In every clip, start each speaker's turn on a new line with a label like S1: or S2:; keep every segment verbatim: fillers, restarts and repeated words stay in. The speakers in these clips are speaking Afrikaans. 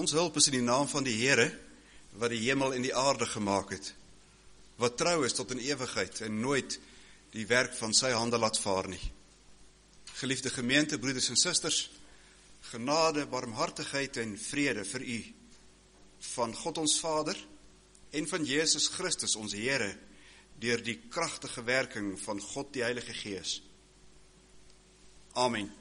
S1: Ons hulp is in die naam van die Here, wat die hemel en die aarde gemaak het, wat trou is tot in ewigheid en nooit die werk van sy hande laat vaar nie. Geliefde gemeente, broeders en susters, genade, barmhartigheid en vrede vir u, van God ons Vader en van Jesus Christus ons Here, deur die kragtige werking van God die Heilige Gees. Amen.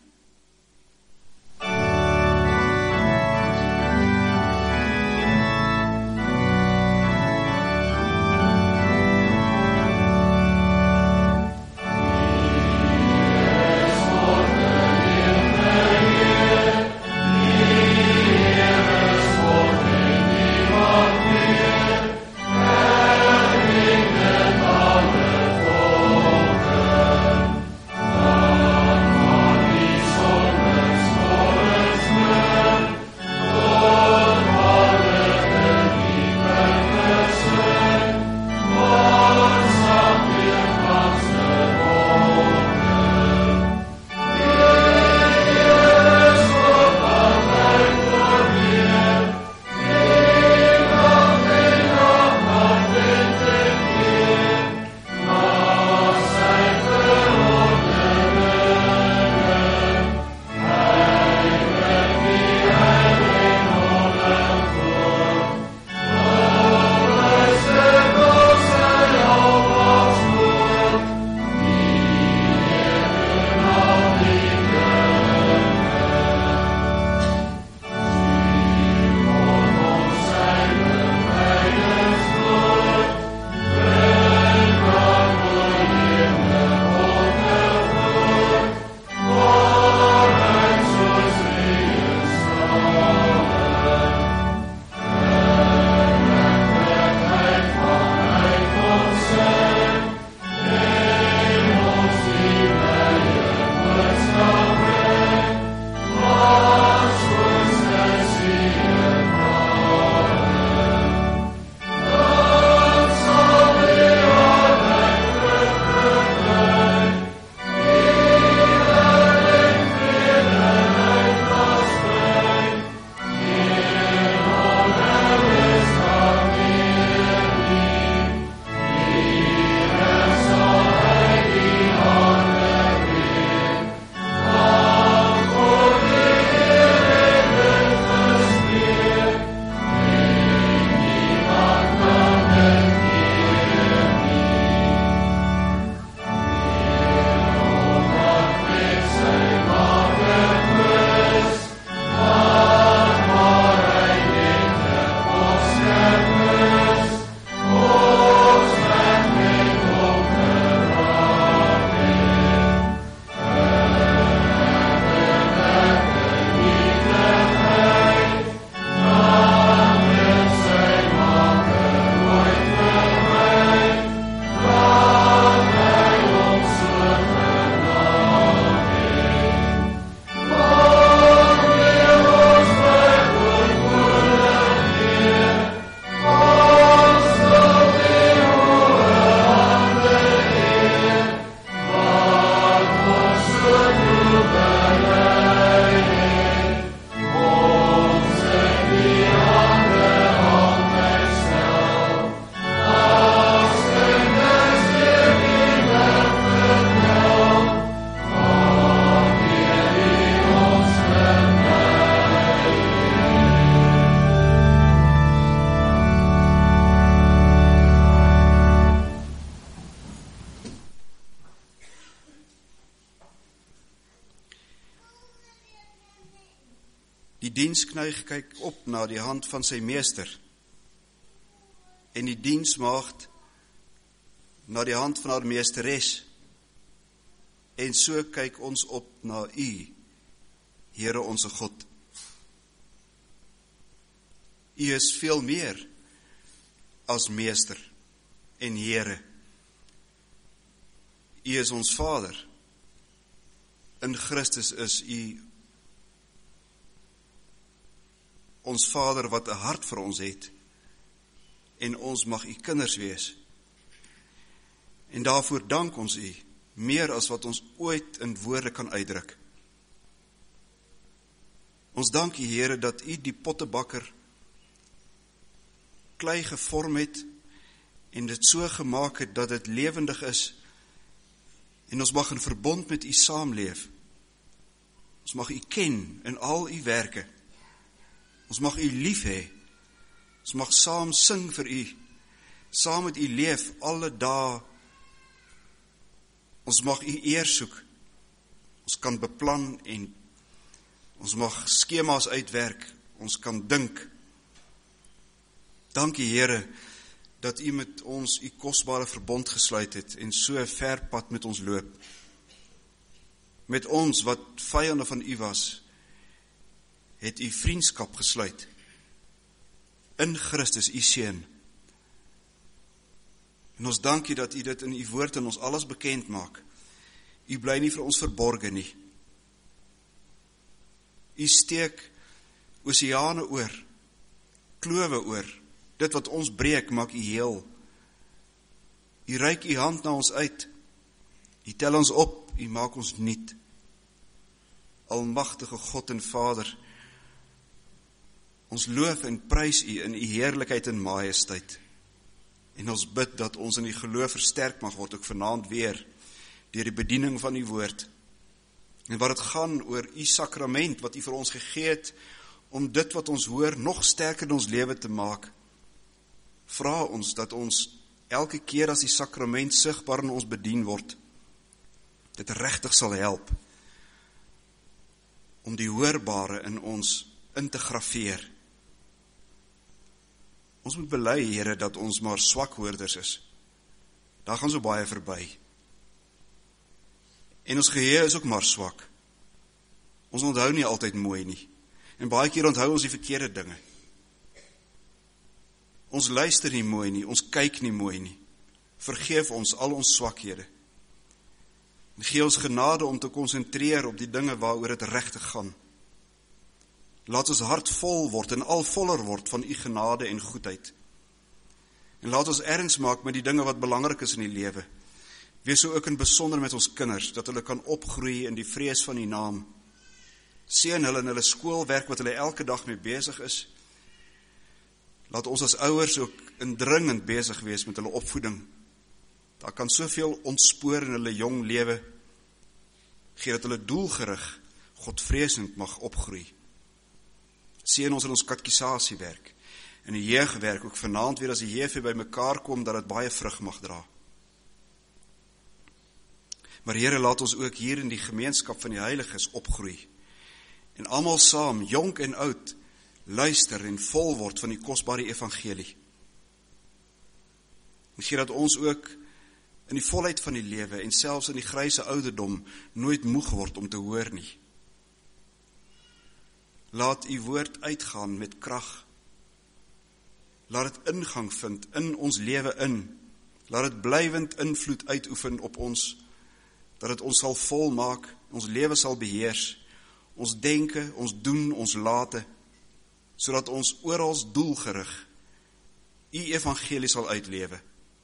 S1: Die dienskneig kyk op na die hand van sy meester, en die diensmaagd na die hand van haar meesteres, en so kyk ons op na u, Here onze God. U is veel meer as meester en Here. U is ons Vader. In Christus is u ons Vader wat 'n hart vir ons het, en ons mag u kinders wees. En daarvoor dank ons u, meer as wat ons ooit in woorde kan uitdruk. Ons dank U, Here, dat U die pottebakker klei gevorm het en dit so gemaak het dat dit lewendig is en ons mag in verbond met U saamleef. Ons mag U ken in al U werke. Ons mag U lief hê. Ons mag saam sing vir U. Saam met U leef alle dae. Ons mag U eer soek. Ons kan beplan en ons mag skema's uitwerk. Ons kan dink. Dankie, Here, dat U met ons U kosbare verbond gesluit het en so 'n ver pad met ons loop. Met ons wat vyande van U was, het U vriendskap gesluit. In Christus, U Seun. En ons dank U dat U dit in U woord in ons alles bekend maak. U bly nie vir ons verborge nie. U steek oseane oor, klowe oor. Dit wat ons breek, maak U heel. U reik U hand na ons uit. U tel ons op, U maak ons nuut. Almagtige God en Vader, ons loof en prys U in U heerlikheid en majesteit. En ons bid dat ons in die geloof versterk mag word, ook vanaand weer, deur die bediening van U woord. En wat het gaan oor U sakrament, wat U vir ons gegee het, om dit wat ons hoor, nog sterker in ons lewe te maak. Vra ons dat ons elke keer as die sakrament sigbaar in ons bedien word, dit regtig sal help, om die hoorbare in ons in te grafeer. Ons moet bely, Here, dat ons maar swak hoorders is. Daar gaan so baie verby. En ons geheue is ook maar swak. Ons onthou nie altyd mooi nie. En baie keer onthou ons die verkeerde dinge. Ons luister nie mooi nie, ons kyk nie mooi nie. Vergeef ons al ons swakhede. En gee ons genade om te konsentreer op die dinge waaroor dit regtig gaan. Laat ons hart vol word en al voller word van U genade en goedheid. En laat ons erns maak met die dinge wat belangrik is in die lewe. Wees so ook in besonder met ons kinders, dat hulle kan opgroei in die vrees van U naam. Seën hulle in hulle skoolwerk wat hulle elke dag mee besig is. Laat ons as ouers ook indringend besig wees met hulle opvoeding. Daar kan soveel ontspoor in hulle jong lewe. Gee dat hulle doelgerig, Godvreesend mag opgroei. Seën ons in ons katekisasiewerk, in die jeugwerk, ook vanaand weer as die jeugd by mekaar kom, dat het baie vrug mag dra. Maar Here, laat ons ook hier in die gemeenskap van die heiliges opgroei. En almal saam, jonk en oud, luister en vol word van die kosbare evangelie. En gee dat ons ook in die volheid van die lewe en selfs in die gryse ouderdom nooit moeg word om te hoor nie. Laat U woord uitgaan met krag. Laat dit ingang vind in ons lewe in. Laat dit blywend invloed uitoefen op ons, dat dit ons sal volmaak, ons lewe sal beheers, ons denke, ons doen, ons late, sodat ons oral doelgerig U evangelie sal uitlewe.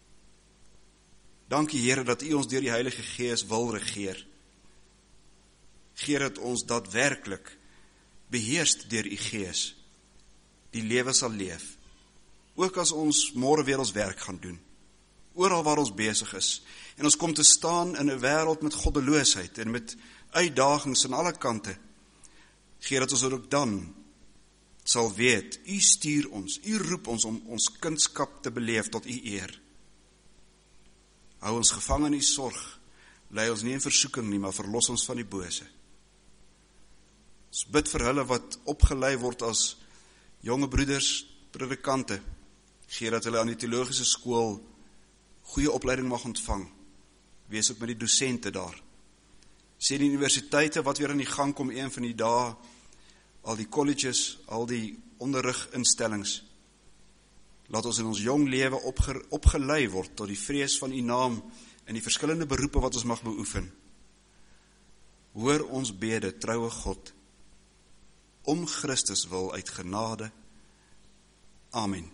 S1: Dankie Here dat U ons deur die Heilige Gees wil regeer. Gee dat ons daadwerklik beheerst deur U Gees die lewe sal leef. Ook as ons môre weer ons werk gaan doen. Oral waar ons besig is. En ons kom te staan in 'n wêreld met goddeloosheid en met uitdagings aan alle kante. Gee dat ons ook dan sal weet, U stuur ons, U roep ons om ons kindskap te beleef tot U eer. Hou ons gevang in U sorg, lei ons nie in versoeking nie, maar verlos ons van die bose. Ons bid vir hulle wat opgelei word as jonge broeders, predikante. Gee dat hulle aan die teologiese skool goeie opleiding mag ontvang. Wees ook met die dosente daar. Sê die universiteite wat weer aan die gang kom een van die dae, al die colleges, al die onderriginstellings. Laat ons in ons jong lewe opge, opgelei word tot die vrees van U naam in die verskillende beroepe wat ons mag beoefen. Hoor ons bede, troue God, om Christus wil uit genade. Amen.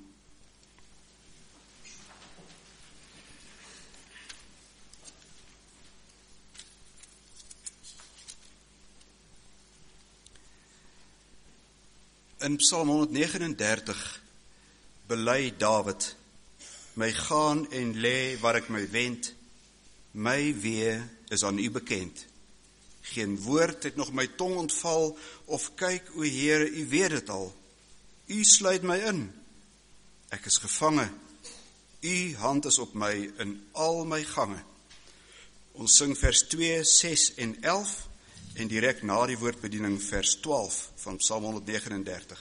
S1: In Psalm honderdnegenendertig bely Dawid, my gaan en lê waar ek my wend, my wee is aan u bekend. Geen woord het nog my tong ontval, of kyk, o Heere, u weet dit al. U sluit my in, ek is gevange, u hand is op my in al my gange. Ons sing vers twee, ses en elf, en direk na die woordbediening vers twaalf van Psalm honderdnegenendertig.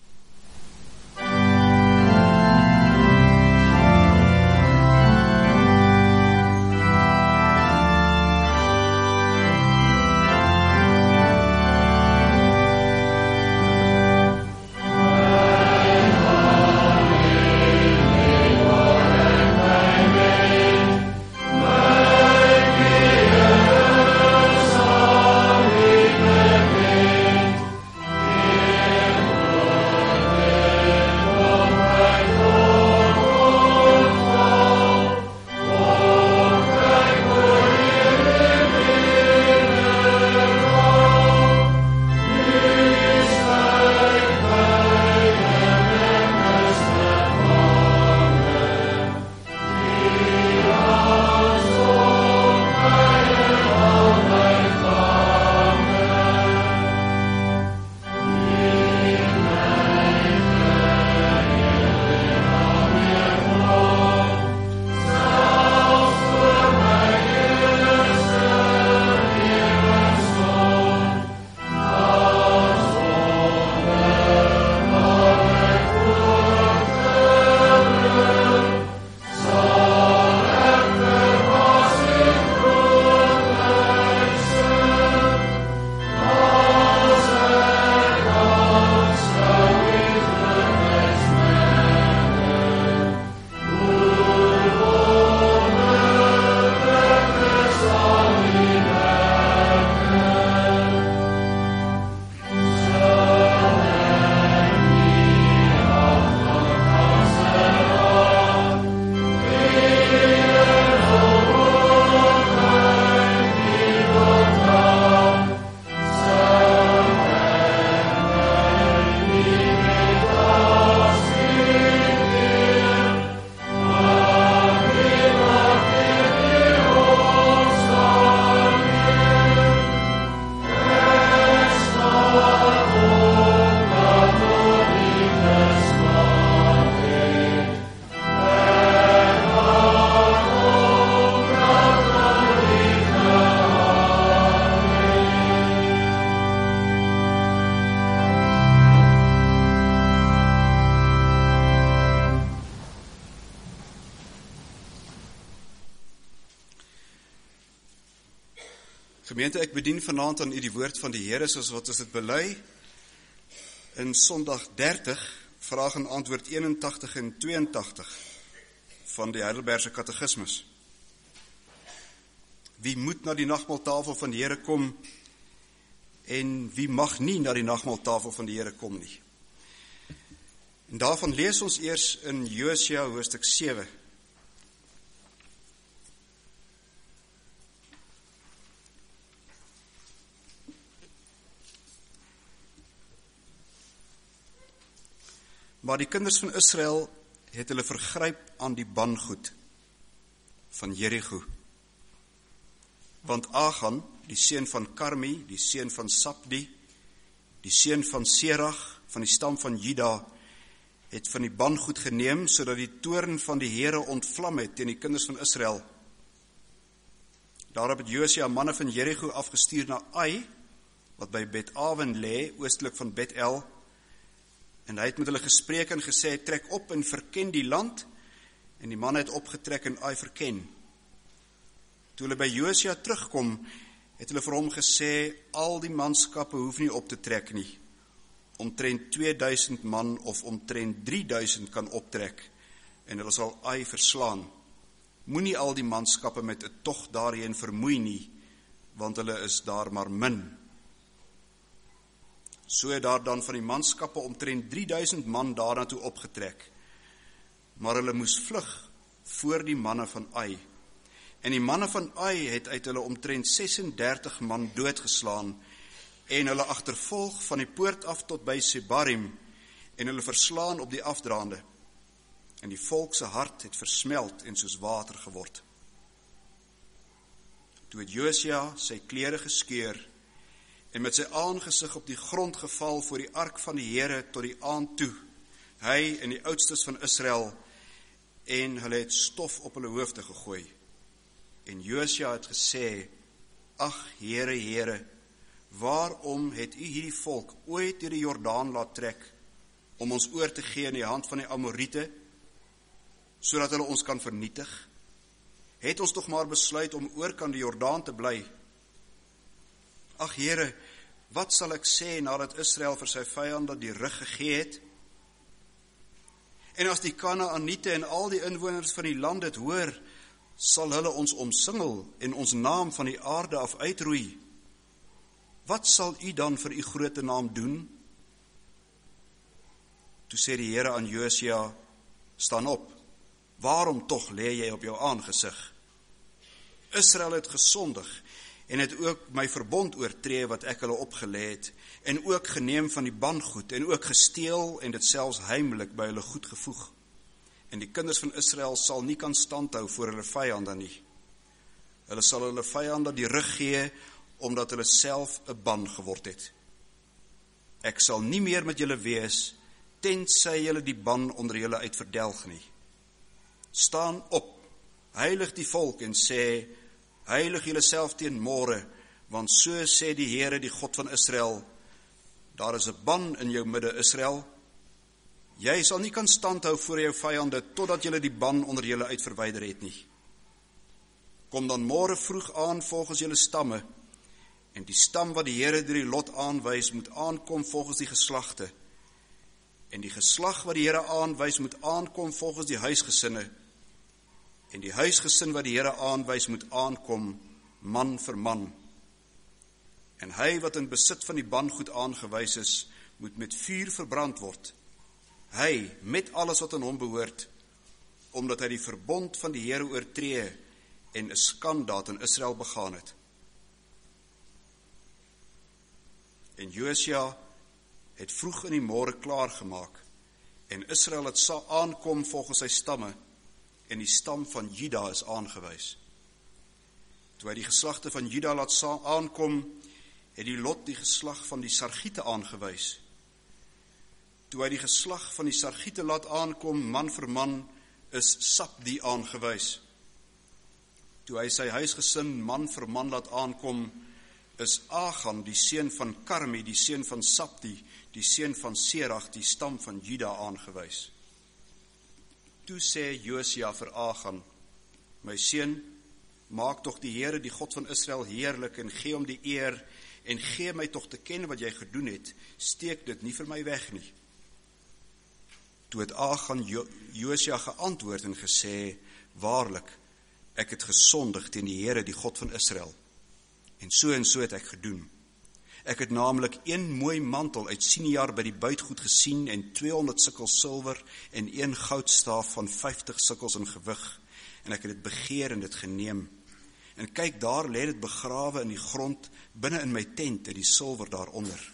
S1: Gemeente, ek bedien vanaand aan u die woord van die Here, soos wat ons dit bely in Sondag dertig, vraag en antwoord eenentagtig en tweeëntagtig van die Heidelbergse Katekismus. Wie moet na die nagmaaltafel van die Here kom en wie mag nie na die nagmaaltafel van die Here kom nie? En daarvan lees ons eers in Josua hoofstuk sewe. Maar die kinders van Israel het hulle vergryp aan die bangoed van Jericho. Want Achan, die seun van Karmi, die seun van Sabdi, die seun van Serach, van die stam van Juda, het van die bangoed geneem, sodat die toorn van die Here ontvlam het teen die kinders van Israel. Daarop het Josua manne van Jericho afgestuur na Ai, wat by Bet-Awen lê, oostelijk van Bet-El, en hy het met hulle gespreek en gesê, trek op en verken die land, en die manne het opgetrek en Ai verken. Toe hulle by Josua terugkom, het hulle vir hom gesê, al die manskappe hoef nie op te trek nie. Omtrent tweeduisend man of omtrent drieduisend kan optrek, en hulle sal Ai verslaan. Moenie al die manskappe met 'n tog daarheen vermoei nie, want hulle is daar maar min. So het daar dan van die manskappe omtrent drieduisend man daarnaartoe opgetrek, maar hulle moes vlug voor die manne van Ai. En die manne van Ai het uit hulle omtrent sesendertig man doodgeslaan, en hulle agtervolg van die poort af tot by Sebarim, en hulle verslaan op die afdraande, en die volk se hart het versmelt en soos water geword. Toe het Josia sy klere geskeur, en met sy aangesig op die grond geval voor die ark van die Here tot die aand toe, hy en die oudstes van Israel, en hulle het stof op hulle hoofde gegooi. En Josia het gesê, ag Here, Here, waarom het u hierdie volk ooit deur die Jordaan laat trek, om ons oor te gee in die hand van die Amoriete, sodat hulle ons kan vernietig? Het ons tog maar besluit om oorkant die Jordaan te bly. Ag Here, wat sal ek sê nadat Israel vir sy vyande die rug gegee het? En as die Kanaaniete en al die inwoners van die land dit hoor, sal hulle ons omsingel en ons naam van die aarde af uitroei. Wat sal u dan vir u grote naam doen? Toe sê die Here aan Josia, staan op, waarom tog lê jy op jou aangesig? Israel het gesondig en het ook my verbond oortree wat ek hulle opgelê het, en ook geneem van die bandgoed, en ook gesteel en dit selfs heimlik by hulle goed gevoeg. En die kinders van Israel sal nie kan standhou voor hulle vyande nie. Hulle sal hulle vyande die rug gee, omdat hulle self 'n ban geword het. Ek sal nie meer met julle wees, tensy julle die ban onder julle uit verdelg nie. Staan op, heilig die volk en sê, heilig julle self teen môre, want so sê die Here, die God van Israel, daar is 'n ban in jou midde, Israel. Jy sal nie kan standhou voor jou vyande, totdat julle die ban onder julle uit verwyder het nie. Kom dan môre vroeg aan volgens julle stamme, en die stam wat die Here deur die lot aanwys, moet aankom volgens die geslagte. En die geslag wat die Here aanwys, moet aankom volgens die huisgesinne. En die huisgesin wat die Here aanwys, moet aankom, man vir man. En hy wat in besit van die bangoed aangewys is, moet met vuur verbrand word. Hy, met alles wat aan hom behoort, omdat hy die verbond van die Here oortree en 'n skandaad in Israel begaan het. En Josia het vroeg in die môre klaar gemaak, en Israel het sal aankom volgens sy stamme, en die stam van Juda is aangewys. Toe hy die geslagte van Juda laat aankom, het die lot die geslag van die Sargiete aangewys. Toe hy die geslag van die Sargiete laat aankom, man vir man, is Sabdi aangewys. Toe hy sy huisgesin man vir man laat aankom, is Achan, die seun van Karmi, die seun van Sabdi, die seun van Serach, die stam van Juda aangewys. Toe sê Josia vir Achan, my seun, maak tog die Here, die God van Israel, heerlik en gee hom die eer, en gee my tog te ken wat jy gedoen het, steek dit nie vir my weg nie. Toe het Achan jo- Josia geantwoord en gesê, waarlik, ek het gesondig teen die Here, die God van Israel, en so en so het ek gedoen. Ek het namelijk een mooi mantel uit Siniar by die buitgoed gesien, en tweehonderd sikkels silwer, en een goudstaaf van vyftig sikkels in gewig, en ek het dit begeer en dit geneem. En kyk, daar lê dit begrawe in die grond, binne in my tent, en die silwer daaronder.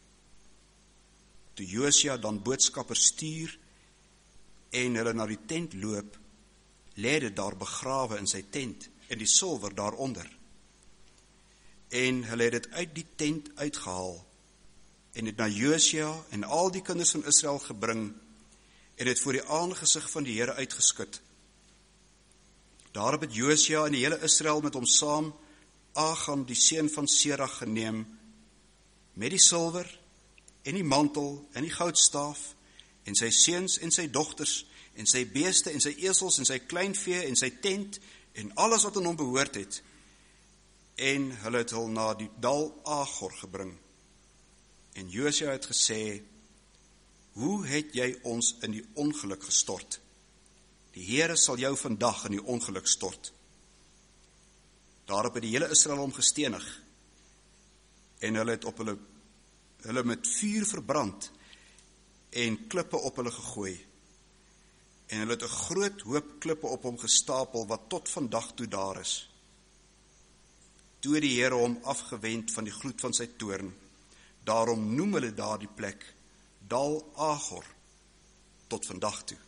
S1: Toe Josia dan boodskappers stuur, en hulle na die tent loop, lê dit daar begrawe in sy tent, en die silwer daaronder. En hulle het dit uit die tent uitgehaal, en het na Josia en al die kinders van Israel gebring, en het voor die aangesig van die Here uitgeskut. Daarop het Josia en die hele Israel met hom saam Achan, die seun van Serach, geneem, met die silwer, en die mantel, en die goudstaaf, en sy seuns en sy dogters, en sy beeste, en sy esels, en sy kleinvee, en sy tent, en alles wat aan hom behoort het, en hulle het hul na die dal Agor gebring. En Josia het gesê, hoe het jy ons in die ongeluk gestort? Die Here sal jou vandag in die ongeluk stort. Daarop het die hele Israel hom gestenig, en hulle het op hulle, hulle met vuur verbrand, en klippe op hulle gegooi. En hulle het 'n groot hoop klippe op hom gestapel, wat tot vandag toe daar is. Toe het die Here hom afgewend van die gloed van sy toorn, daarom noem hulle daar die plek Dal Agor, tot vandag toe.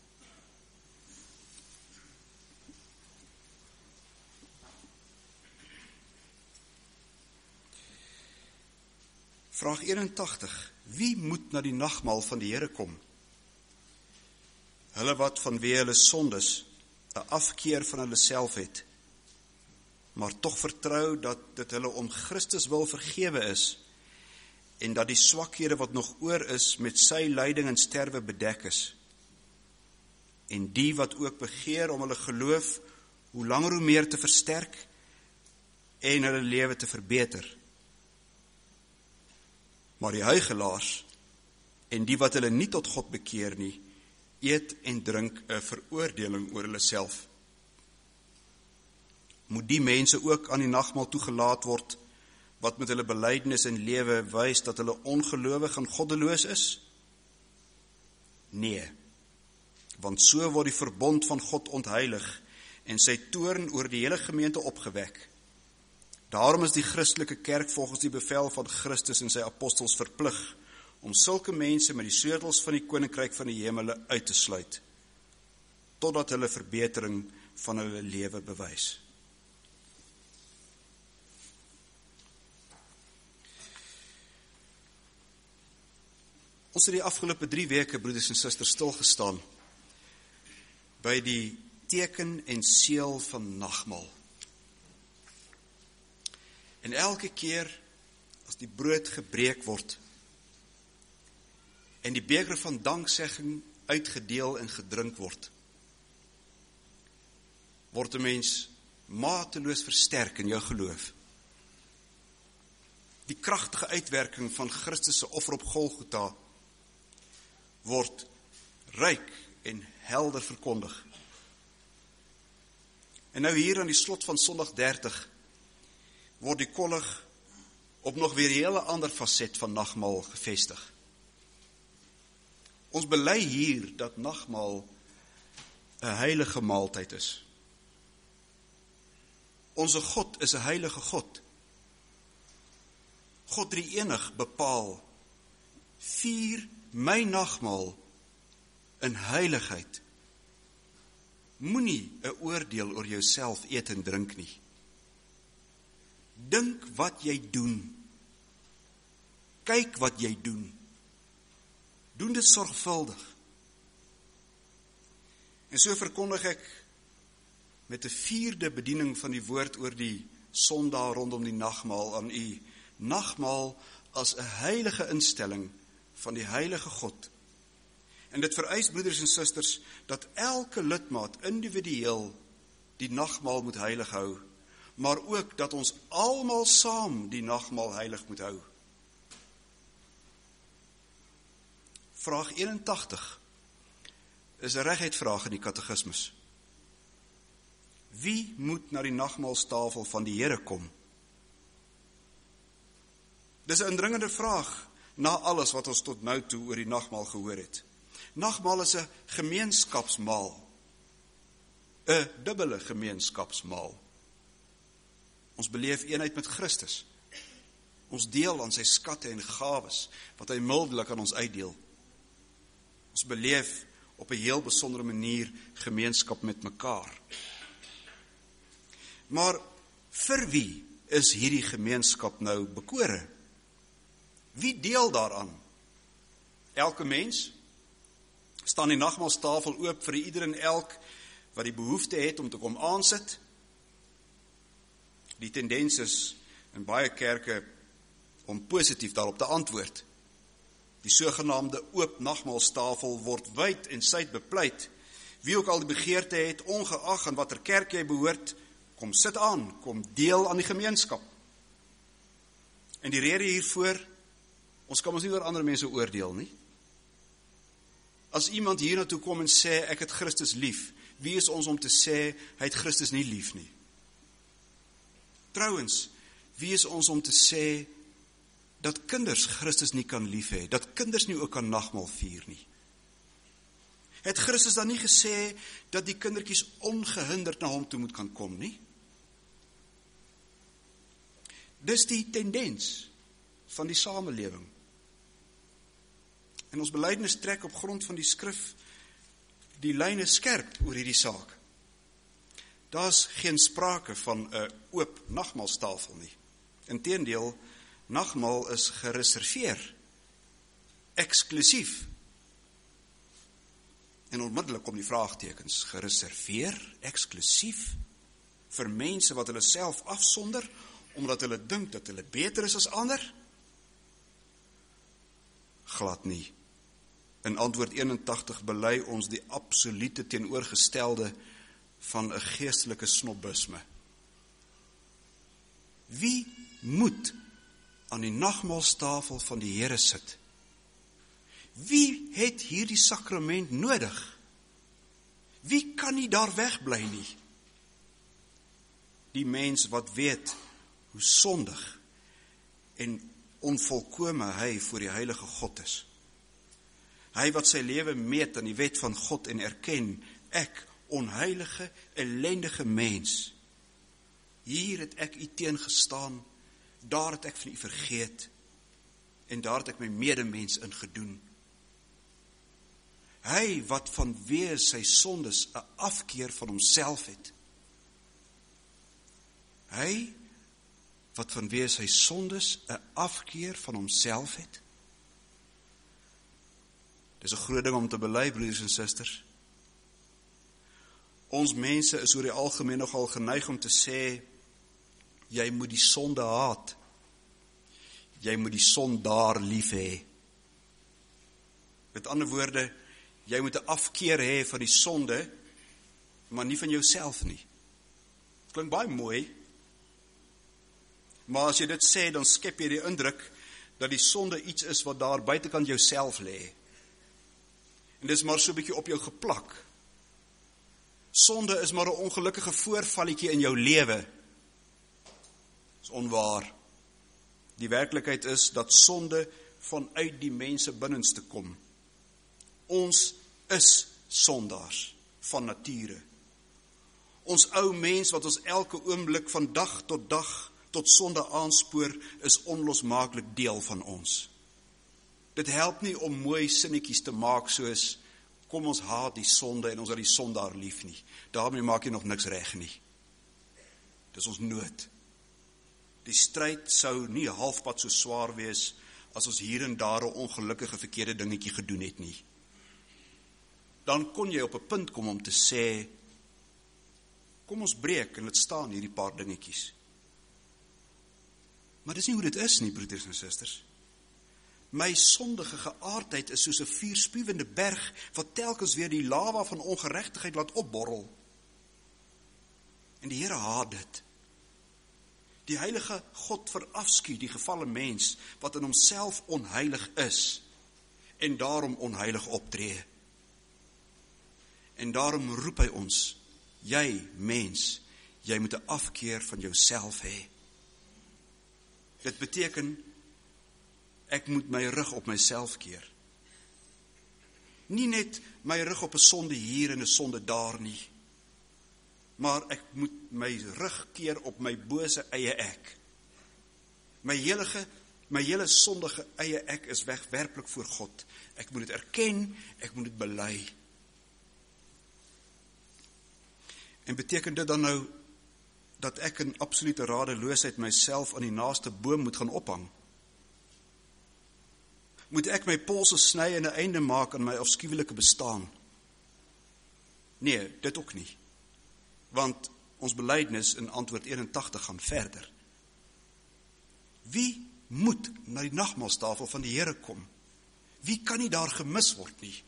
S1: Vraag eenentagtig, wie moet na die nagmaal van die Here kom? Hulle wat vanweë hulle sondes 'n afkeer van hulle self het, maar tog vertrou dat dit hulle om Christus wil vergewe is, en dat die swakhede wat nog oor is met sy lyding en sterwe bedek is, en die wat ook begeer om hulle geloof hoe langer hoe meer te versterk, en hulle lewe te verbeter. Maar die huigelaars, en die wat hulle nie tot God bekeer nie, eet en drink 'n veroordeling oor hulle self. Moet die mense ook aan die nagmaal toegelaat word, wat met hulle belydenis en lewe wys dat hulle ongelowig en goddeloos is? Nee, want so word die verbond van God ontheilig en sy toorn oor die hele gemeente opgewek. Daarom is die Christelike kerk volgens die bevel van Christus en sy apostels verplig om sulke mense met die sleutels van die koninkryk van die hemele uit te sluit, totdat hulle verbetering van hulle lewe bewys. Ons het die afgelope drie weke, broeders en susters, stilgestaan by die teken en seël van nagmaal. En elke keer as die brood gebreek word en die beker van danksegging uitgedeel en gedrink word, word 'n mens mateloos versterk in jou geloof. Die kragtige uitwerking van Christus se offer op Golgotha word ryk en helder verkondig. En nou hier aan die slot van Sondag dertig word die kollig op nog weer 'n hele ander faset van nagmaal gevestig. Ons bely hier dat nagmaal 'n heilige maaltyd is. Onze God is 'n heilige God. God drie enig bepaal, vier my nagmaal in heiligheid. Moenie 'n oordeel oor jouself eet en drink nie. Dink wat jy doen. Kyk wat jy doen. Doen dit sorgvuldig. En so verkondig ek met 'n vierde bediening van die woord oor die Sondag rondom die nagmaal aan u. Nagmaal as 'n heilige instelling van die heilige God. En dit vereis, broeders en susters, dat elke lidmaat individueel die nagmaal moet heilig hou, maar ook dat ons almal saam die nagmaal heilig moet hou. Vraag eenentagtig is 'n reguitvraag in die katekismus. Wie moet na die nagmaalstafel van die Here kom? Dis 'n indringende vraag na alles wat ons tot nou toe oor die nagmaal gehoor het. Nagmaal is 'n gemeenskapsmaal, 'n dubbele gemeenskapsmaal. Ons beleef eenheid met Christus. Ons deel aan sy skatte en gawes wat hy mildelik aan ons uitdeel. Ons beleef op 'n heel besondere manier gemeenskap met mekaar. Maar vir wie is hierdie gemeenskap nou bekore? Wie deel daaraan? Elke mens? Staan die nagmaalstafel oop vir ieder en elk wat die behoefte het om te kom aansit? Die tendens is in baie kerke om positief daarop te antwoord. Die sogenaamde oop nagmaalstafel word wyd en suid bepleit. Wie ook al die begeerte het, ongeag aan watter kerk jy behoort, kom sit aan, kom deel aan die gemeenskap. En die rede hiervoor, ons kan ons nie oor ander mense oordeel nie. As iemand hier na toe kom en sê, ek het Christus lief, wie is ons om te sê, hy het Christus nie lief nie? Trouwens, wie is ons om te sê, dat kinders Christus nie kan lief hê, dat kinders nie ook kan nagmaal vier nie? Het Christus dan nie gesê, dat die kindertjies ongehinderd na hom toe moet kan kom nie? Dis die tendens van die samelewing. En ons belydenis trek op grond van die skrif die lyne skerp oor hierdie saak. Daar's geen sprake van 'n oop nagmaalstafel nie. Inteendeel, nagmaal is gereserveer, eksklusief. En onmiddellik kom die vraagtekens, gereserveer, eksklusief, vir mense wat hulle self afsonder, omdat hulle dink dat hulle beter is as ander? Glad nie. In antwoord eenentagtig bely ons die absolute teenoorgestelde van 'n geestelike snobisme. Wie moet aan die nagmaalstafel van die Here sit? Wie het hierdie sakrament nodig? Wie kan nie daar wegbly nie? Die mens wat weet hoe sondig en onvolkome hy voor die heilige God is. Hy wat sy lewe meet aan die wet van God en erken, ek, onheilige, ellendige mens, hier het ek u teengestaan, daar het ek van u vergeet, en daar het ek my medemens in gedoen. Hy wat vanweë sy sondes 'n afkeer van homself het. Hy wat vanweë sy sondes 'n afkeer van homself het. Dis 'n groot ding om te bely, broeders en susters. Ons mense is oor die algemeen nogal geneig om te sê, jy moet die sonde haat. Jy moet die sondaar lief hê. Met ander woorde, jy moet 'n afkeer hê van die sonde, maar nie van jouself nie. Klink baie mooi, maar as jy dit sê, dan skep jy die indruk dat die sonde iets is wat daar buitekant jouself lê. En dis maar so 'n bietjie op jou geplak. Sonde is maar 'n ongelukkige voorvalletjie in jou lewe. Dis onwaar. Die werklikheid is dat sonde vanuit die mense binnenste kom. Ons is sondaars van nature. Ons ou mens wat ons elke oomblik van dag tot dag tot sonde aanspoor, is onlosmaaklik deel van ons. Dit help nie om mooi sinnetjies te maak soos, kom ons haat die sonde en ons het die sondaar lief nie. Daarmee maak jy nog niks reg nie. Dis ons nood. Die stryd sou nie halfpad so swaar wees, as ons hier en daar 'n ongelukkige verkeerde dingetjie gedoen het nie. Dan kon jy op 'n punt kom om te sê, kom ons breek en laat staan hierdie paar dingetjies. Maar dis nie hoe dit is nie, broeders en susters. My sondige geaardheid is soos 'n vuurspuwende berg, wat telkens weer die lava van ongeregtigheid laat opborrel. En die Here haat dit. Die heilige God verafskuw die gevalle mens, wat in homself onheilig is, en daarom onheilig optree. En daarom roep hy ons, jy mens, jy moet 'n afkeer van jouself hê. Dit beteken, ek moet my rug op myself keer. Nie net my rug op 'n sonde hier en 'n sonde daar nie, maar ek moet my rug keer op my bose eie ek. My hele, my hele sondige eie ek is wegwerplik voor God. Ek moet dit erken, ek moet dit bely. En beteken dit dan nou, dat ek in absolute radeloosheid myself aan die naaste boom moet gaan ophang? Moet ek my polse sny en 'n einde maak aan my afskuwelike bestaan? Nee, dit ook nie. Want ons belydenis in antwoord eenentagtig gaan verder. Wie moet na die nagmaalstafel van die Here kom? Wie kan nie daar gemis word nie?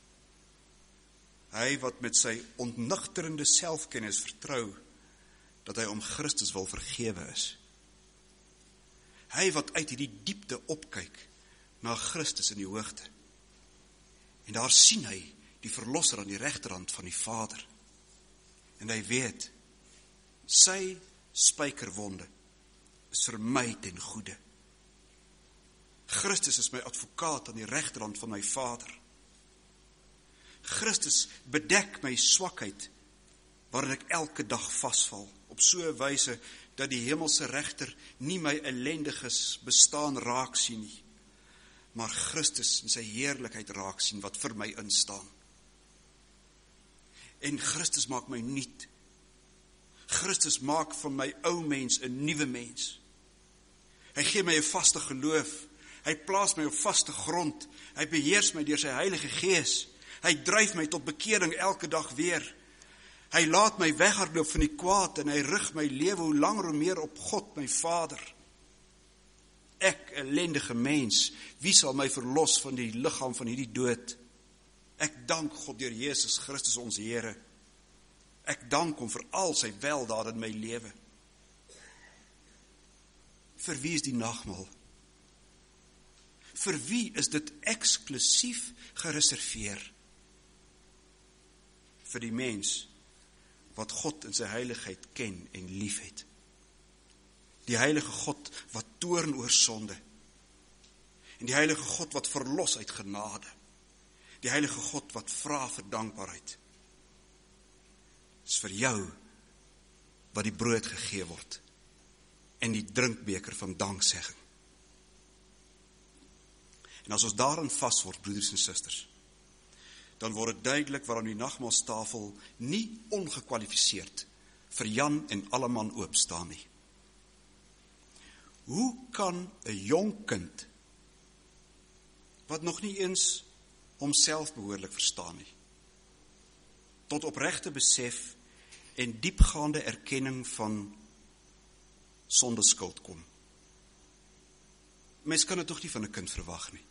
S1: Hy wat met sy ontnigterende selfkennis vertrou, dat hy om Christus wil vergewe is. Hy wat uit hierdie diepte opkyk, na Christus in die hoogte. En daar sien hy die verlosser aan die regterhand van die Vader. En hy weet, sy spykerwonde is vir my ten goeie. Christus is my advokaat aan die regterhand van my Vader. Christus bedek my swakheid, waarin ek elke dag vasval, op so 'n wyse, dat die hemelse regter nie my ellendiges bestaan raak sien nie, maar Christus in sy heerlikheid raak sien wat vir my instaan. En Christus maak my nuut. Christus maak van my ou mens 'n nuwe mens. Hy gee my 'n vaste geloof. Hy plaas my op vaste grond. Hy beheers my deur sy Heilige Gees. Hy dryf my tot bekering elke dag weer. Hy laat my weghardloop van die kwaad en hy rig my lewe hoe langer hoe meer op God, my Vader. Ek, ellendige mens, wie sal my verlos van die liggaam van hierdie dood? Ek dank God deur Jesus Christus ons Here. Ek dank hom vir al sy weldaad in my lewe. Vir wie is die nagmaal? Vir wie is dit eksklusief gereserveer? Vir die mens wat God in sy heiligheid ken en liefhet. Die heilige God wat toorn oor sonde. En die heilige God wat verlos uit genade. Die heilige God wat vra vir dankbaarheid. Dis vir jou wat die brood gegee word en die drinkbeker van danksegging. En as ons daarin vasword, broeders en susters, dan word dit duidelik waarom die nagmaalstafel nie ongekwalifiseerd vir Jan en alleman oop staan nie. Hoe kan 'n jong kind, wat nog nie eens homself behoorlik verstaan nie, tot opregte besef en diepgaande erkenning van sondeskuld kom? Mens kan dit tog nie van 'n kind verwag nie.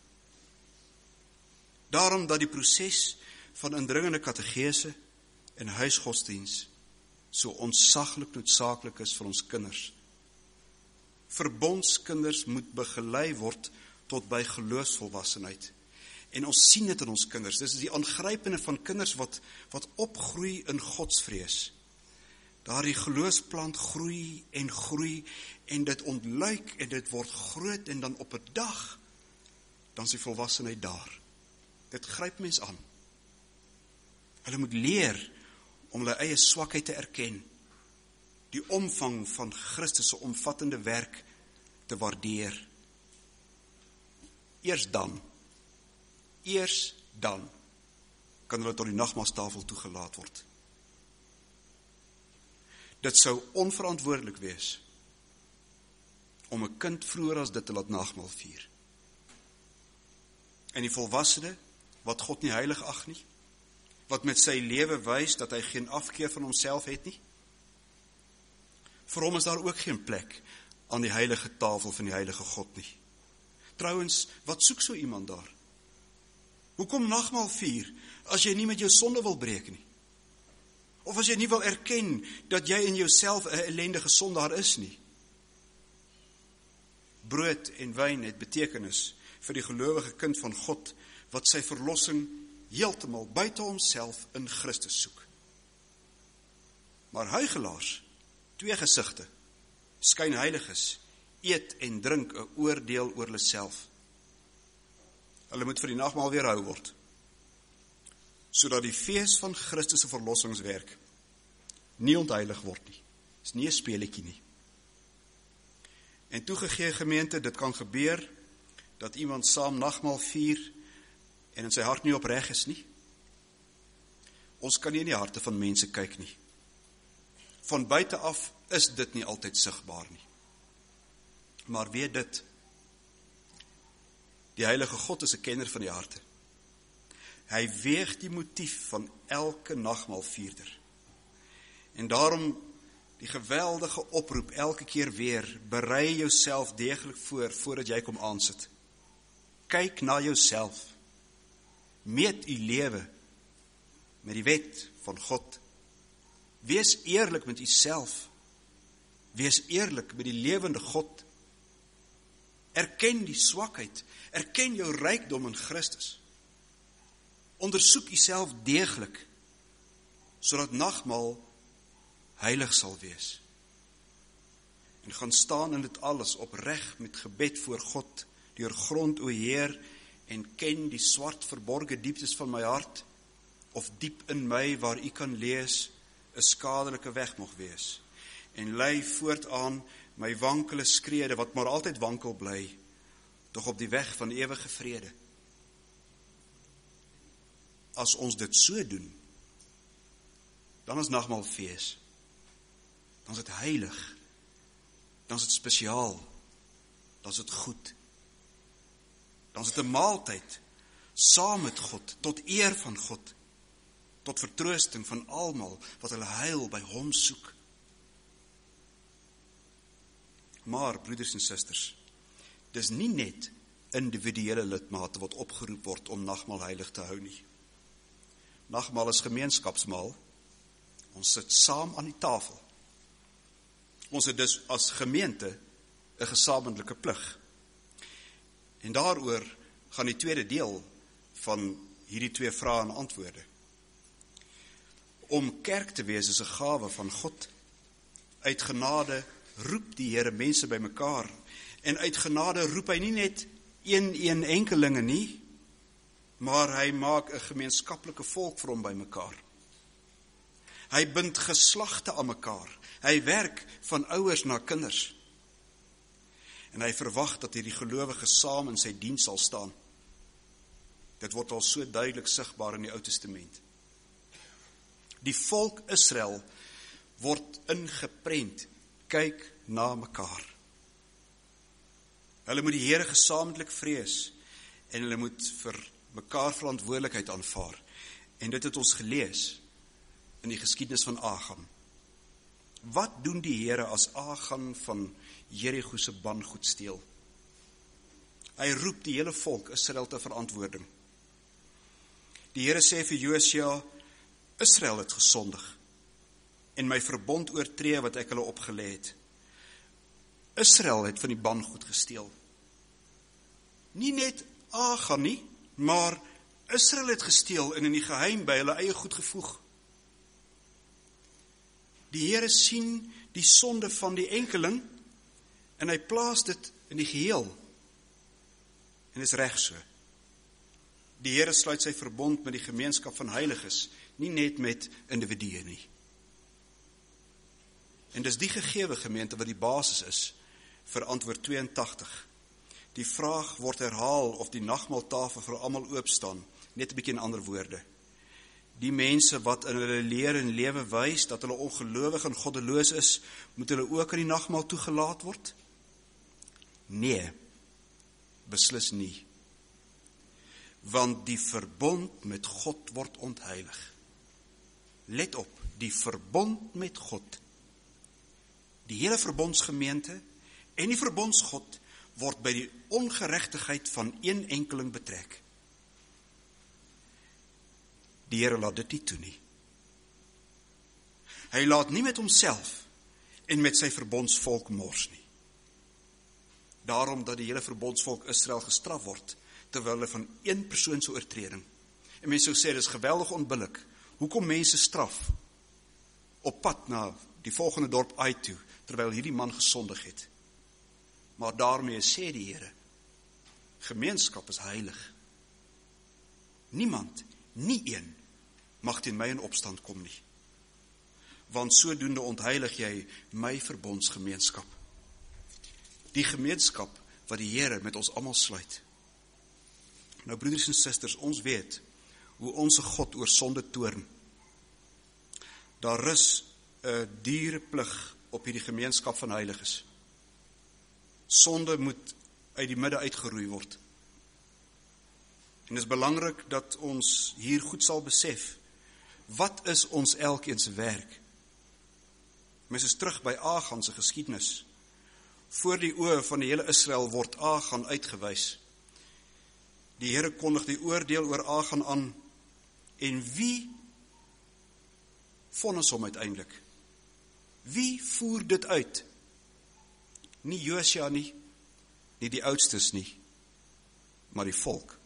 S1: Daarom dat die proses van indringende kategese en huisgodsdiens so ontsaglik noodsaaklik is vir ons kinders. Verbondskinders moet begelei word tot by geloofsvolwassenheid. En ons sien dit in ons kinders. Dis die aangrypende van kinders wat, wat opgroei in godsvrees. Daar die geloofsplant groei en groei en dit ontluik en dit word groot en dan op 'n dag, dan is die volwassenheid daar. Dit gryp mens aan. Hulle moet leer om hulle eie swakheid te erken, die omvang van Christus se omvattende werk te waardeer. Eers dan, eers dan, kan hulle tot die nagmaalstafel toegelaat word. Dit sou onverantwoordelik wees om 'n kind vroeër as dit te laat nagmaal vier. En die volwassene, wat God nie heilig ag nie, wat met sy lewe wys dat hy geen afkeer van homself het nie, vir hom is daar ook geen plek aan die heilige tafel van die heilige God nie. Trouwens, wat soek so iemand daar? Hoekom nagmaal vier, as jy nie met jou sonde wil breek nie? Of as jy nie wil erken, dat jy in jouself 'n ellendige sondaar is nie? Brood en wyn het betekenis vir die gelowige kind van God, wat sy verlossing heeltemal buite homself in Christus soek. Maar huigelaars, twee gesigte, skynheiliges, eet en drink 'n oordeel oor hulle self. Hulle moet vir die nagmaal weerhou word, sodat die fees van Christus se verlossingswerk nie ontheilig word nie. Dis nie 'n speletjie nie. En toegegee gemeente, dit kan gebeur dat iemand saam nagmaal vier en in sy hart nie opreg is nie. Ons kan nie in die harte van mense kyk nie. Van buite af is dit nie altyd sigbaar nie. Maar weet dit, die heilige God is 'n kenner van die harte. Hy weeg die motief van elke nagmaalvierder. En daarom die geweldige oproep elke keer weer, berei jouself deeglik voor, voordat jy kom aansit. Kyk na jouself. Meet u lewe met die wet van God. Wees eerlik met uself. Wees eerlik met die lewende God. Erken die swakheid. Erken jou rykdom in Christus. Ondersoek uself deeglik, sodat nagmaal heilig sal wees. En gaan staan in dit alles opreg met gebed voor God, deurgrond o Heer, en ken die swart verborge dieptes van my hart, of diep in my waar u kan lees, 'n skadelike weg mag wees. En lei voortaan my wankele skrede, wat maar altyd wankel bly, tog op die weg van ewige vrede. As ons dit so doen, dan is nagmaalfees. Dan is dit heilig. Dan is dit spesiaal. Dan is dit goed. Dan is dit 'n maaltyd saam met God, tot eer van God, tot vertroosting van almal wat hulle heil by hom soek. Maar, broeders en susters, dis nie net individuele lidmate wat opgeroep word om nagmaal heilig te hou nie. Nagmaal is gemeenskapsmaal. Ons sit saam aan die tafel. Ons het dus as gemeente 'n gesamentlike plig. En daaroor gaan die tweede deel van hierdie twee vrae en antwoorde. Om kerk te wees is 'n gawe van God. Uit genade roep die Here mense bymekaar. En uit genade roep hy nie net een een enkelinge nie, maar hy maak 'n gemeenskaplike volk vir hom bymekaar. Hy bind geslagte aan mekaar. Hy werk van ouers na kinders. En hy verwag dat hierdie gelowiges saam in sy diens sal staan. Dit word al so duidelik sigbaar in die Ou Testament. Die volk Israel word ingeprent. Kyk na mekaar. Hulle moet die Here gesamentlik vrees en hulle moet vir mekaar verantwoordelikheid aanvaar. En dit het ons gelees in die geskiedenis van Achan. Wat doen die Here as Achan van Jerigo se bangoed steel? Hy roep die hele volk Israel te verantwoording. Die Here sê vir Josia, Israel het gesondig en my verbond oortree wat ek hulle opgelê het. Israel het van die bangoed gesteel. Nie net Achan nie, maar Israel het gesteel en in die geheim by hulle eie goed gevoeg. Die Here sien die sonde van die enkeling en hy plaas dit in die geheel. En dis reg so. Die Here sluit sy verbond met die gemeenskap van heiliges, nie net met individue nie. En dis die gegewe gemeente wat die basis is vir antwoord tweeëntagtig. Die vraag word herhaal of die nagmaaltafel vir almal oop staan, net 'n bietjie in ander woorde. Die mense wat in hulle leer en lewe wys dat hulle ongelowig en goddeloos is, moet hulle ook aan die nagmaal toegelaat word? Nee, beslis nie. Want die verbond met God word ontheilig. Let op, die verbond met God. Die hele verbondsgemeente en die verbondsgod word by die ongeregtigheid van een enkeling betrek. Die Here laat dit nie toe nie. Hy laat nie met homself en met sy verbondsvolk mors nie. Daarom dat die hele verbondsvolk Israel gestraf word, terwyl hulle van een persoon se oortreding. En mense sou sê, dis geweldig onbillik. Hoekom mense straf op pad na die volgende dorp Ai toe, terwyl hierdie man gesondig het? Maar daarmee sê die Here, gemeenskap is heilig. Niemand, nie een, mag teen my in opstand kom nie. Want sodoende ontheilig jy my verbondsgemeenskap. Die gemeenskap wat die Here met ons almal sluit. Nou broeders en susters, ons weet hoe ons God oor sonde toorn. Daar is 'n diereplig op hierdie gemeenskap van heiliges. Sonde moet uit die midde uitgeroei word. En dit is belangrik dat ons hier goed sal besef, wat is ons elkeen se werk? Mens is terug by Achan se geskiedenis. Voor die oë van die hele Israel word Achan uitgewys. Die Here kondig die oordeel oor Achan aan, en wie vonnis hom uiteindelik? Wie voer dit uit? Nie Josia nie, nie die oudstes nie, maar die volk.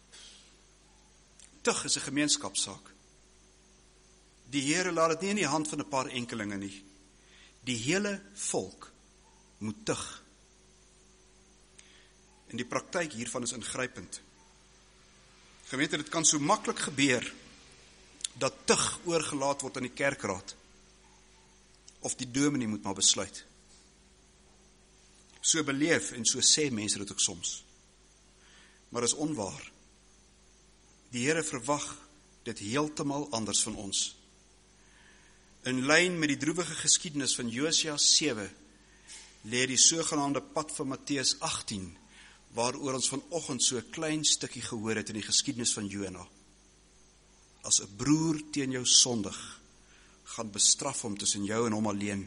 S1: Tug is 'n gemeenskapssaak. Die Here laat dit nie in die hand van 'n paar enkelinge nie. Die hele volk moet tug. En die praktyk hiervan is ingrypend. Gemeente, dit kan so maklik gebeur dat tug oorgelaat word aan die kerkraad, of die dominee moet maar besluit. So beleef en so sê mense dit ook soms. maar is onwaar. Die Here verwag dit heeltemal anders van ons. In lyn met die droewige geskiedenis van Josua sewe, lê die sogenaamde pad van Matteus agttien, waaroor ons vanoggend so 'n klein stukkie gehoor het in die geskiedenis van Jona. As 'n broer teen jou sondig, gaan bestraf hom tussen jou en hom alleen.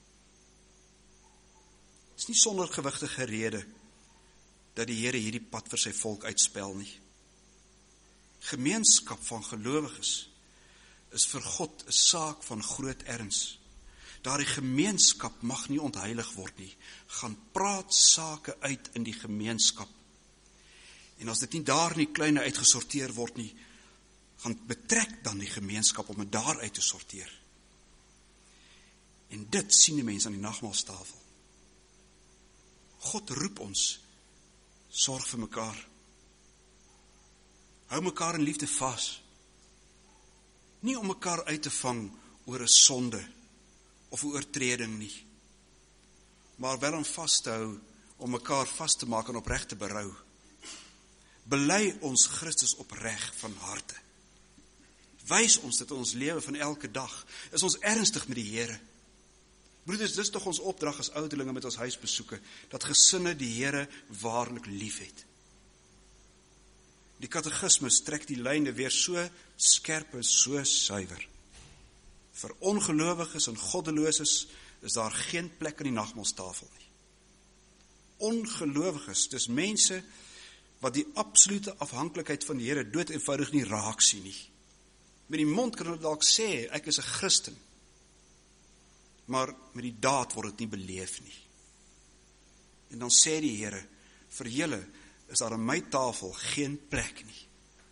S1: Dit is nie sonder gewigtige rede dat die Here hierdie pad vir sy volk uitspel nie. Gemeenskap van gelowiges is vir God 'n saak van groot erns. Daardie gemeenskap mag nie ontheilig word nie. Gaan praat sake uit in die gemeenskap. En as dit nie daar nie kleine uitgesorteer word nie, gaan betrek dan die gemeenskap om dit daar uit te sorteer. En dit sien die mens aan die nagmaalstafel. God roep ons, sorg vir mekaar. Hou mekaar in liefde vas. Nie om mekaar uit te vang oor 'n sonde of 'n oortreding nie, maar wel om vas te hou, om mekaar vas te maak en opregte berou. Bely ons Christus opreg van harte. Wys ons dit in ons lewe van elke dag. Is ons ernstig met die Here? Broeders, dis tog ons opdrag as ouderlinge met ons huisbesoeke, dat gesinne die Here waarlik lief het. Die katekismus trek die lyne weer so skerp en so suiwer. Vir ongelowiges en goddeloses is daar geen plek aan die nagmaalstafel nie. Ongelowiges, dis mense wat die absolute afhanklikheid van die Here dood eenvoudig nie raak sien nie. Met die mond kan hulle dalk sê, ek is 'n Christen, maar met die daad word dit nie beleef nie. En dan sê die Here, vir julle is daar aan my tafel geen plek nie.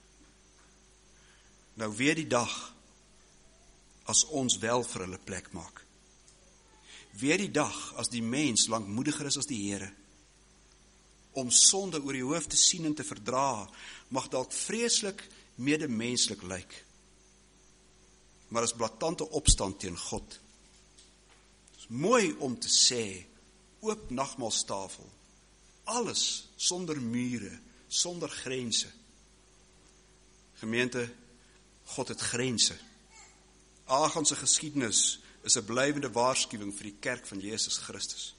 S1: Nou weer die dag, as ons wel vir hulle plek maak. Weer die dag, as die mens lankmoediger is as die Here. Om sonde oor die hoof te sien en te verdra, mag dalk vreeslik medemenslik lyk. Maar is blaatante opstand teen God. Het is mooi om te sê, oop nagmaalstafel, alles sonder mure, sonder grense. Gemeente, God het grense. Agan se geskiedenis is 'n blywende waarskuwing vir die kerk van Jesus Christus.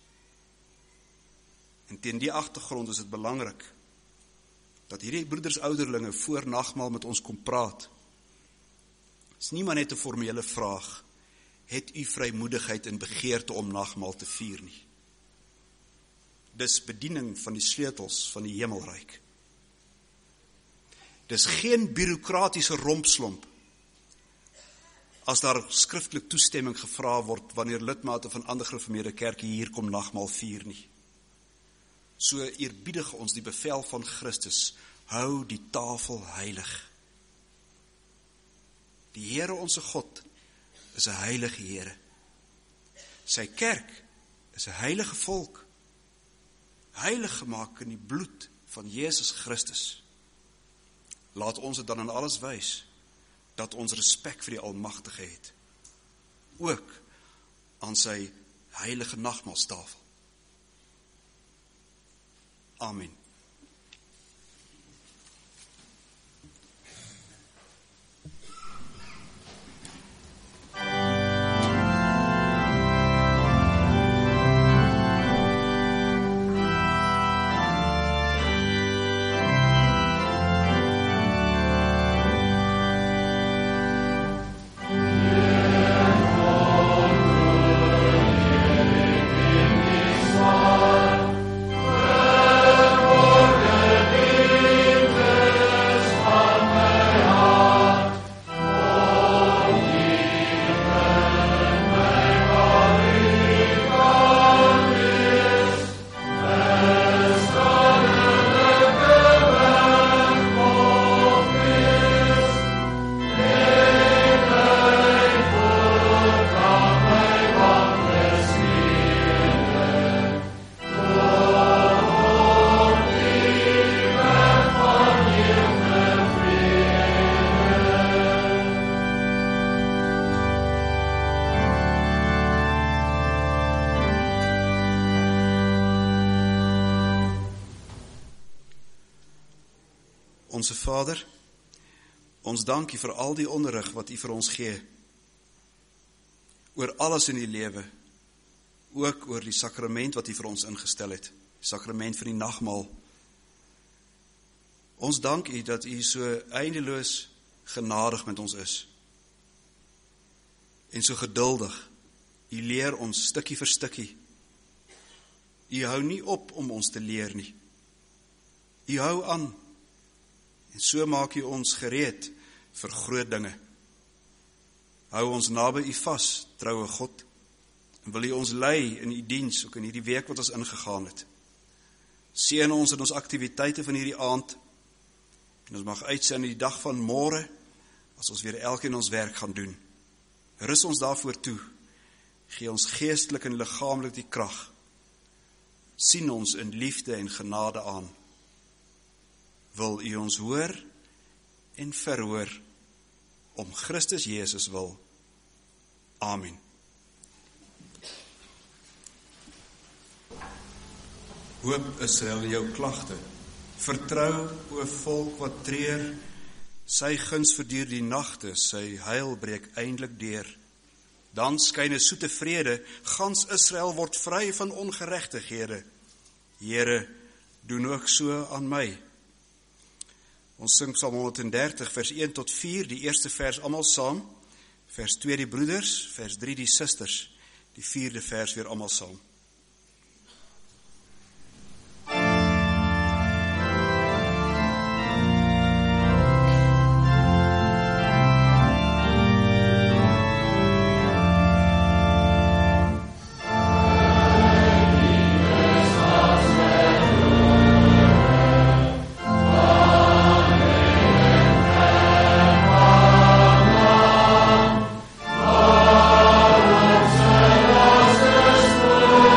S1: En teen die agtergrond is dit belangrik dat hierdie broeders ouderlinge voor nagmaal met ons kom praat. Dit is nie maar net 'n formele vraag, het u vrymoedigheid en begeerte om nagmaal te vier nie. Dis bediening van die sleutels van die hemelryk. Dis geen bureaukratiese rompslomp as daar skriftelik toestemming gevra word wanneer lidmate van ander gereformeerde kerke hier kom nagmaal vier nie. So eerbiedig ons die bevel van Christus, hou die tafel heilig. Die Here onse God is 'n heilige Here. Sy kerk is 'n heilige volk, heilig gemaak in die bloed van Jesus Christus. Laat ons dit dan in alles wys, dat ons respek vir die Almagtige het, ook aan sy heilige nagmaalstafel. Amen.
S2: Oh
S1: Onse Vader, ons dankie vir al die onderrig wat U vir ons gee, oor alles in die lewe, ook oor die sakrament wat U vir ons ingestel het, die sakrament van die nagmaal. Ons dank U dat U so eindeloos genadig met ons is, en so geduldig. U leer ons stukkie vir stukkie. U hou nie op om ons te leer nie. U hou aan, en so maak U ons gereed vir groot dinge. Hou ons naby U vas, troue God, en wil U ons lei in U diens, ook in hierdie week wat ons ingegaan het. Seën ons in ons aktiwiteite van hierdie aand, en ons mag uitsien in die dag van môre, as ons weer elkeen ons werk gaan doen. Rus ons daarvoor toe, gee ons geestelik en liggaamlik die krag, sien ons in liefde en genade aan. Wil U ons hoor en verhoor, om Christus Jesus wil. Amen. Hoop Israel jou klagte, vertrou o volk wat treur, sy guns verduur die nagte, sy heil breek eindelik deur. Dan skyn 'n soete vrede, gans Israel word vry van ongeregtighede. Here, doen ook so aan my. Ons sing Psalm honderddertig, vers een tot vier, die eerste vers almal saam, vers twee die broeders, vers drie die susters, die vierde vers weer almal saam.
S2: Oh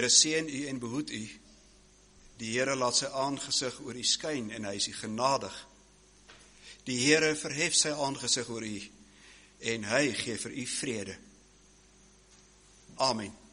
S1: Here seën u en behoed u. Die Here laat sy aangesig oor u skyn en hy is u genadig. Die Here verhef sy aangesig oor u en hy gee vir u vrede. Amen.